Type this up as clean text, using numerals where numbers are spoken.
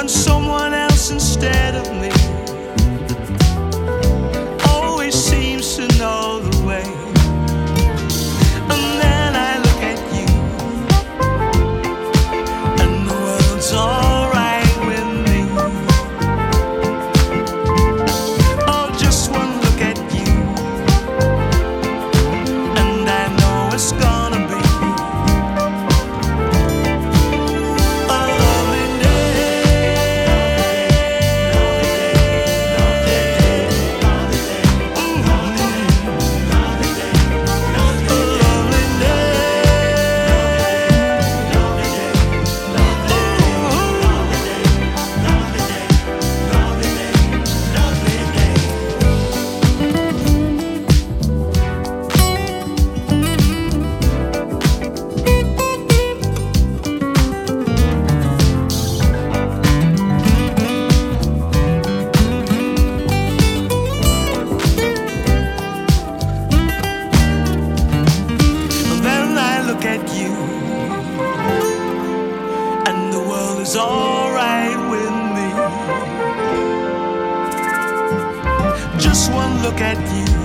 someone else instead of me. Always seems to know the way. And then I look at you, and the world's alright with me. Oh, just one look at you, and I know it's gonna be a lovely look at you, and the world is alright with me. Just one look at you,